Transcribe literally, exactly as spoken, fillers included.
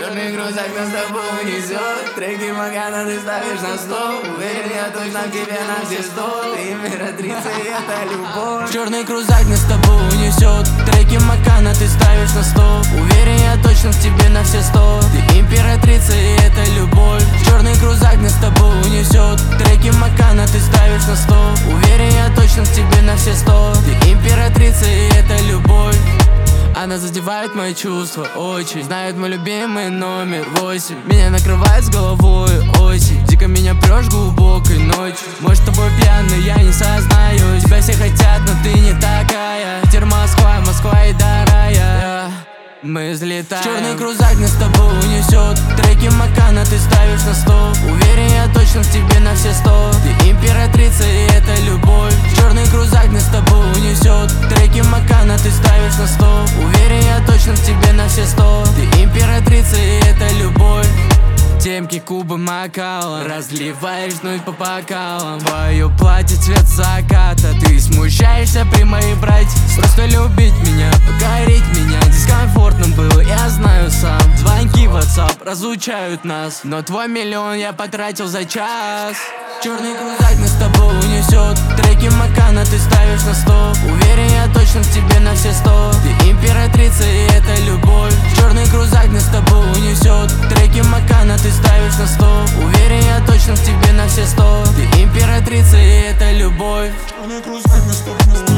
Черный крузак нас с тобой унесет. Треки Макана ты ставишь на стол. Уверен я точно в тебе на все сто. Ты императрица и это любовь. Черный крузак нас с тобой унесет. Треки Макана ты ставишь на стол. Уверен я точно в тебе на все сто. Ты императрица и это любовь. Черный крузак нас с тобой унесет. Треки Макана ты ставишь на стол. Уверен я точно в тебе на все сто. Ты императрица и это любовь. Она задевает мои чувства очень. Знает мой любимый номер восемь. Меня накрывает с головой осень. Дико меня прешь глубокой ночью. Может, с тобой пьяный, я не сознаюсь. Тебя все хотят, но ты не такая. Питер, Москва, Москва и до рая. Мы взлетаем. Черный крузак нас с тобой унесет. Треки Макана ты ставишь на стол. Уверен я точно в тебе на все сто. Ты императрица и это любовь. Черный крузак нас с тобой унесет. Треки Макана ты ставишь на стол. Уверен я точно в тебе на все сто. Ты императрица и это любовь. Темки, кубы, макала. Разливаешь вновь по бокалам. Твое платье цвет заката. Ты смущаешься при моей братье. Просто любить меня, покорить меня. Дискомфортно было, я знаю сам. Звонки в WhatsApp разлучают нас. Но твой миллион я потратил за час. Черный крузак нас с тобой унесет. Треки Макана ты ставишь на стол. Уверен я точно в тебе на все сто. Ты императрица и это любовь. Черный крузак нас с тобой унесет. Треки Макана ты ставишь на стол. Уверен я точно в тебе на все сто. Ты императрица и это любовь. Черный крузак нас с тобой